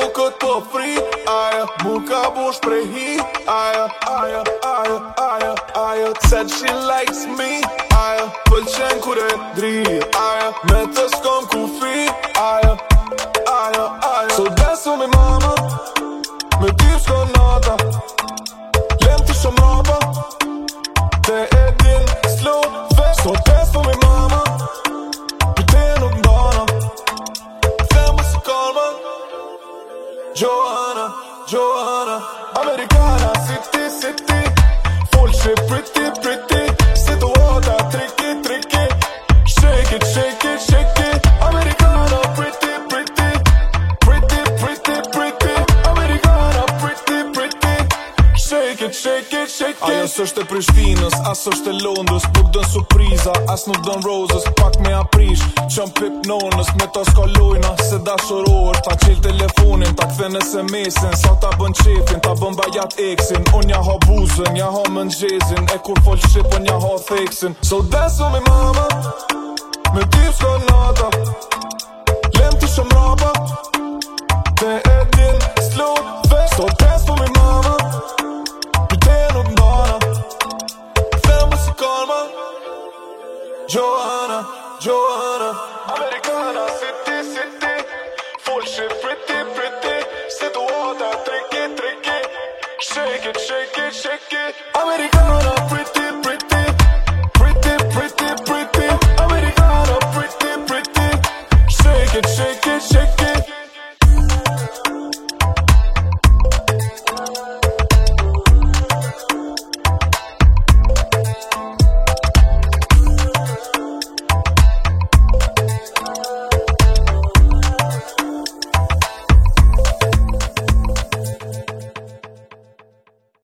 këtë po fri Aja, mu ka bush prej hi Aja, aja, aja, aja, aja Said she likes me Aja, pëlqen kur e drit Aja, me të s'kom kufi Aja, aja, aja So dance with me mama Me ty s'ko nata Lem ti shumë rapa Te e din slow fast So dance with me mama Pite nuk ndana Themba si kalma Johanna, Johanna Americana, city, city Full shit, pretty, pretty Situata, tricky, tricky Shake it, shake it, shake it Americana, pretty, pretty Pretty, pretty, pretty Americana, pretty, pretty Shake it, shake it, shake it Ajo s'është e Prishtinës, as është e Londës Nuk dën surpriza, as nuk dën roses Pak me aprish, qëm pip nonës Me ta s'ka lojna, se dashuror Ta qil telefonin, ta kthen SMS-in Sa ta bën qefin, ta bën bajat eksin Unë ja ha buzën, ja ha mëngjezin E kur fol shqip, unë ja ha theksin So dance with me mama Me ty s'ka nata Lem ti shumë rapa Te e din slow fast So dance with me mama Pite nuk ndana Themba si kalma Johanna, Johanna Americana, city, city Full shit, pretty, pretty Situata, tricky, tricky Shake it, shake it, shake it